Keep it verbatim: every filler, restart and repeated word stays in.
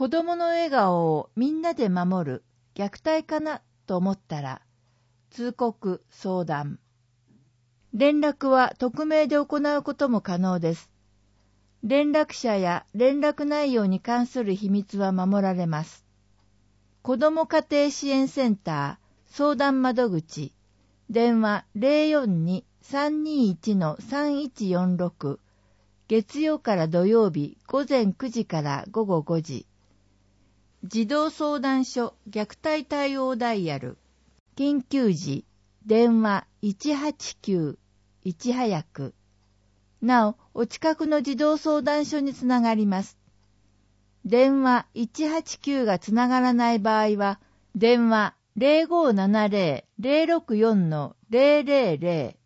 子供の笑顔をみんなで守る虐待かなと思ったら、通告、相談。連絡は匿名で行うことも可能です。連絡者や連絡内容に関する秘密は守られます。子ども家庭支援センター相談窓口、電話 ゼロよんに さんにいち さんいちよんろく、月曜から土曜日午前くじから午後ごじ。児童相談所虐待対応ダイヤル、緊急時、電話いちはちきゅう、いち早く。なお、お近くの児童相談所につながります。電話いちはちきゅうがつながらない場合は、電話 ゼロごーななゼロ ゼロろくよん ゼロゼロゼロ